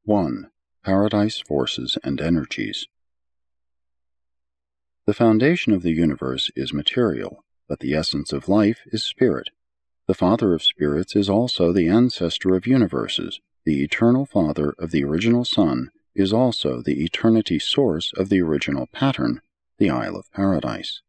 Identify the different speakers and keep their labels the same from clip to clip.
Speaker 1: 1. Paradise Forces and Energies. The foundation of the universe is material, but the essence of life is spirit. The Father of spirits is also the ancestor of universes. The eternal Father of the original Sun is also the eternity source of the original pattern, the Isle of Paradise.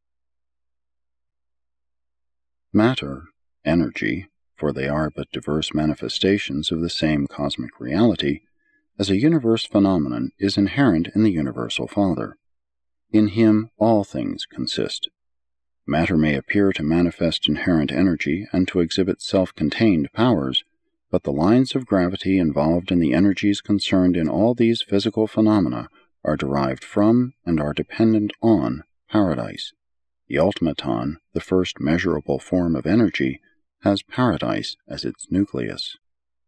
Speaker 1: Matter, energy, for they are but diverse manifestations of the same cosmic reality, as a universe phenomenon is inherent in the Universal Father. In him all things consist. Matter may appear to manifest inherent energy and to exhibit self-contained powers, but the lines of gravity involved in the energies concerned in all these physical phenomena are derived from and are dependent on paradise. The ultimaton, the first measurable form of energy, has paradise as its nucleus.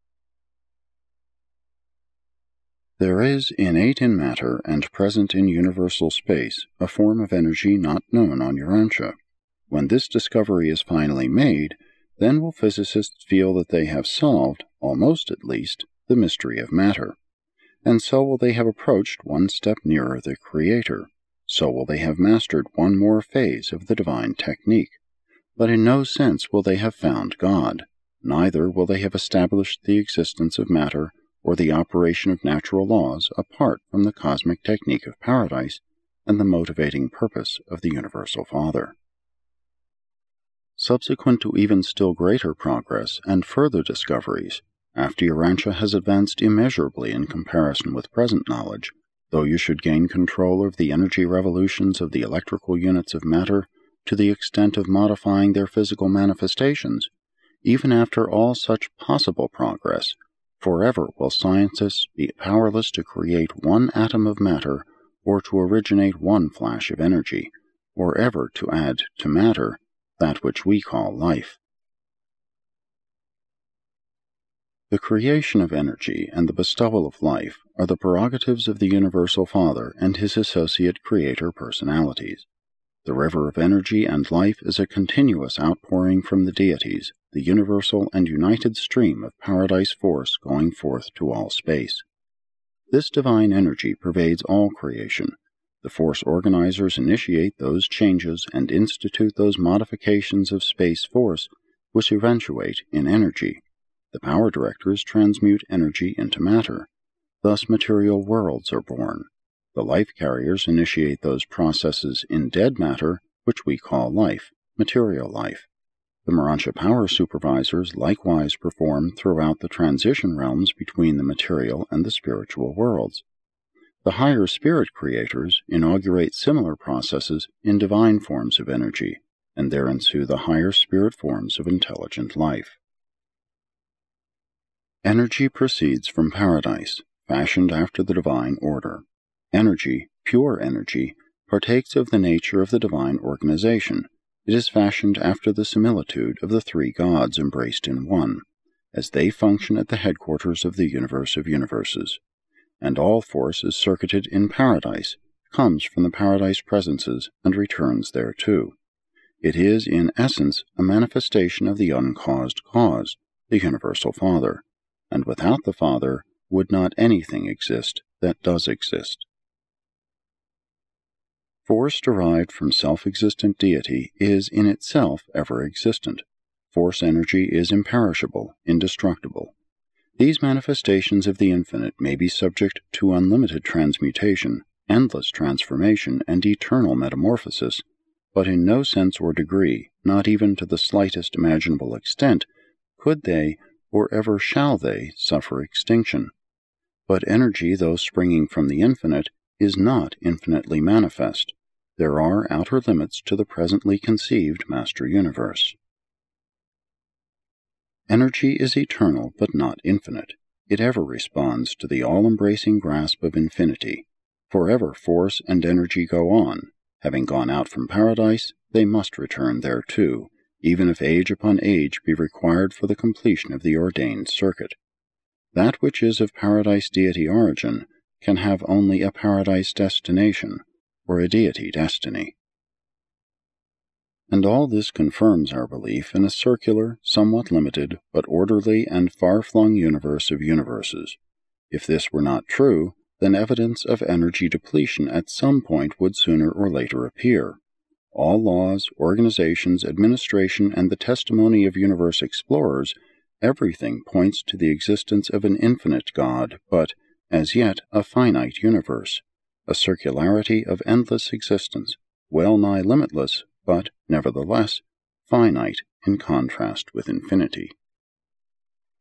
Speaker 1: There is innate in matter and present in universal space a form of energy not known on Urantia. When this discovery is finally made, then will physicists feel that they have solved, almost at least, the mystery of matter. And so will they have approached one step nearer the Creator. So will they have mastered one more phase of the divine technique. But in no sense will they have found God. Neither will they have established the existence of matter or the operation of natural laws apart from the cosmic technique of paradise and the motivating purpose of the Universal Father. Subsequent to even still greater progress and further discoveries, after Urantia has advanced immeasurably in comparison with present knowledge, though you should gain control of the energy revolutions of the electrical units of matter to the extent of modifying their physical manifestations, even after all such possible progress, forever will scientists be powerless to create one atom of matter or to originate one flash of energy, or ever to add to matter that which we call life. The creation of energy and the bestowal of life are the prerogatives of the Universal Father and his associate creator personalities. The river of energy and life is a continuous outpouring from the deities, the universal and united stream of paradise force going forth to all space. This divine energy pervades all creation. The force organizers initiate those changes and institute those modifications of space force which eventuate in energy. The power directors transmute energy into matter. Thus material worlds are born. The life carriers initiate those processes in dead matter which we call life, material life. The Morontia power supervisors likewise perform throughout the transition realms between the material and the spiritual worlds. The higher spirit creators inaugurate similar processes in divine forms of energy, and there ensue the higher spirit forms of intelligent life. Energy proceeds from paradise, fashioned after the divine order. Energy, pure energy, partakes of the nature of the divine organization. It is fashioned after the similitude of the three gods embraced in one, as they function at the headquarters of the universe of universes. And all force is circuited in paradise, comes from the paradise presences, and returns thereto. It is, in essence, a manifestation of the uncaused cause, the Universal Father, and without the Father would not anything exist that does exist. Force derived from self-existent deity is in itself ever-existent. Force energy is imperishable, indestructible. These manifestations of the infinite may be subject to unlimited transmutation, endless transformation, and eternal metamorphosis, but in no sense or degree, not even to the slightest imaginable extent, could they, or ever shall they, suffer extinction. But energy, though springing from the infinite, is not infinitely manifest. There are outer limits to the presently conceived Master Universe. Energy is eternal but not infinite. It ever responds to the all-embracing grasp of infinity. Forever force and energy go on. Having gone out from paradise, they must return thereto, even if age upon age be required for the completion of the ordained circuit. That which is of paradise deity origin can have only a paradise destination, or a deity destiny. And all this confirms our belief in a circular, somewhat limited, but orderly and far-flung universe of universes. If this were not true, then evidence of energy depletion at some point would sooner or later appear. All laws, organizations, administration, and the testimony of universe explorers, everything points to the existence of an infinite God, but, as yet, a finite universe, a circularity of endless existence, well nigh limitless, but, nevertheless, finite in contrast with infinity.